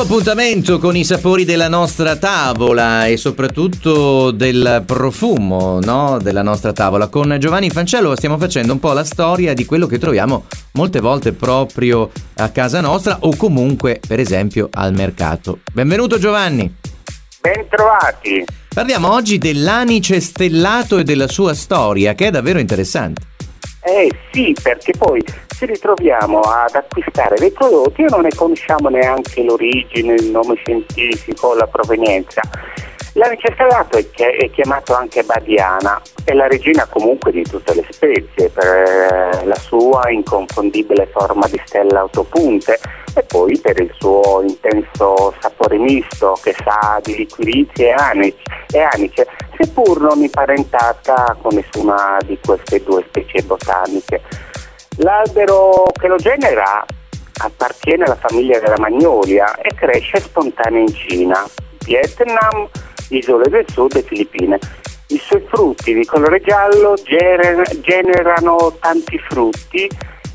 Appuntamento con i sapori della nostra tavola e soprattutto del profumo, no? Della nostra tavola. Con Giovanni Fancello stiamo facendo un po' la storia di quello che troviamo molte volte proprio a casa nostra o comunque, per esempio, al mercato. Benvenuto Giovanni. Ben trovati. Parliamo oggi dell'anice stellato e della sua storia, che è davvero interessante. Sì, perché poi ci ritroviamo ad acquistare dei prodotti e non ne conosciamo neanche l'origine, il nome scientifico, la provenienza. L'anice stellato è chiamato anche badiana, è la regina comunque di tutte le spezie per la sua inconfondibile forma di stella a 8 punte e poi per il suo intenso sapore misto che sa di liquirizia e anice, seppur non imparentata con nessuna di queste due specie botaniche. L'albero che lo genera appartiene alla famiglia della magnolia e cresce spontaneo in Cina, Vietnam, Isole del Sud e Filippine. I suoi frutti di colore giallo generano tanti frutti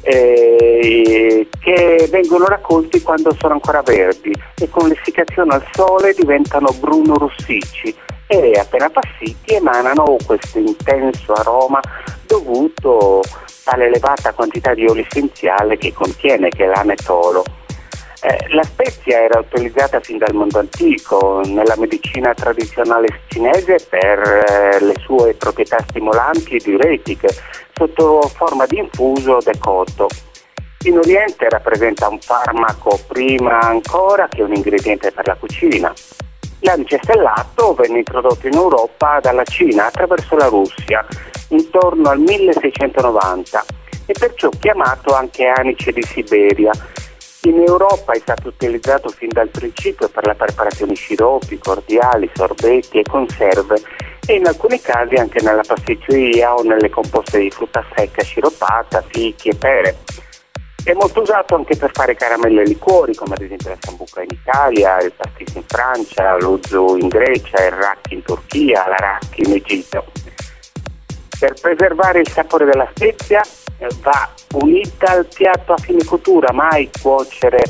che vengono raccolti quando sono ancora verdi e con l'essiccazione al sole diventano bruno-rossicci e appena appassiti emanano questo intenso aroma dovuto all'elevata quantità di olio essenziale che contiene, che è l'anetolo. La spezia era utilizzata fin dal mondo antico nella medicina tradizionale cinese per le sue proprietà stimolanti e diuretiche sotto forma di infuso decotto. In Oriente rappresenta un farmaco prima ancora che un ingrediente per la cucina. L'anice stellato venne introdotto in Europa dalla Cina attraverso la Russia intorno al 1690 e perciò chiamato anche anice di Siberia. In Europa è stato utilizzato fin dal principio per la preparazione di sciroppi, cordiali, sorbetti e conserve e in alcuni casi anche nella pasticceria o nelle composte di frutta secca sciroppata, fichi e pere. È molto usato anche per fare caramelle e liquori, come ad esempio la sambuca in Italia, il pastis in Francia, l'uzu in Grecia, il raki in Turchia, l'arak in Egitto. Per preservare il sapore della spezia va unita al piatto a fine cottura, mai cuocere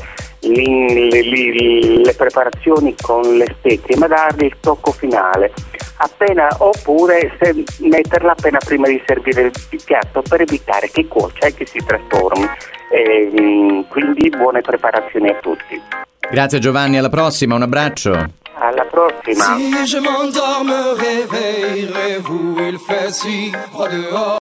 le preparazioni con le spezie, ma dargli il tocco finale, oppure metterla appena prima di servire il piatto per evitare che cuocia e che si trasformi. Quindi buone preparazioni a tutti. Grazie Giovanni, alla prossima, un abbraccio. Alla prossima. Si je m'endors, me réveillerez-vous, il fait si froid dehors.